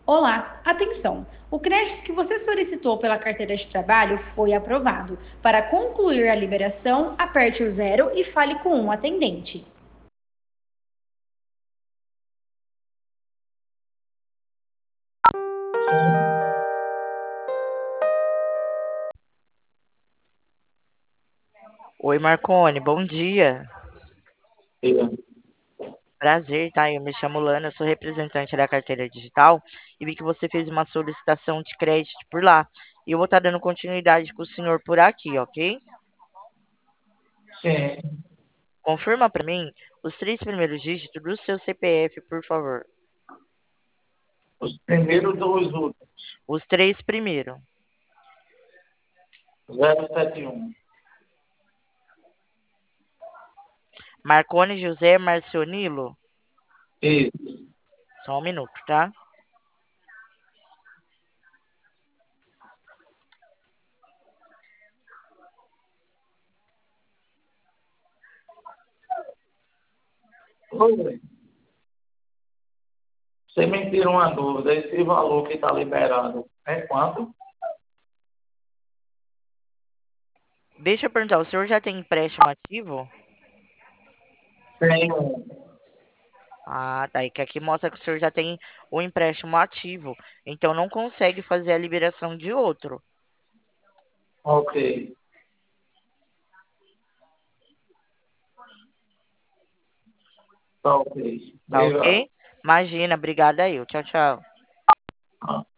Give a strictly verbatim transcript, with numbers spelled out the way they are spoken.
Olá, atenção! O crédito que você solicitou pela carteira de trabalho foi aprovado. Para concluir a liberação, aperte o zero e fale com um atendente. Sim, Oi, Marcone, bom dia. diga. Prazer, tá? Eu me chamo Lana, eu sou representante da carteira digital e vi que você fez uma solicitação de crédito por lá. E eu vou estar dando continuidade com o senhor por aqui, ok? Sim, Confirma para mim os três primeiros dígitos do seu C P F, por favor. os primeiros dois últimos. Os três primeiros. zero sete um. Marcone José Marcionilo. Isso. Só um minuto, tá? Oi. Você me tira uma dúvida. Esse valor que está liberado é quanto? Deixa eu perguntar, o senhor já tem empréstimo ativo? Tenho. Ah, tá. E que aqui mostra que o senhor já tem o empréstimo ativo. Então não consegue fazer a liberação de outro. Ok. Tá ok. Tá Obrigado. ok? Imagina, obrigada aí. Tchau, tchau. Ah.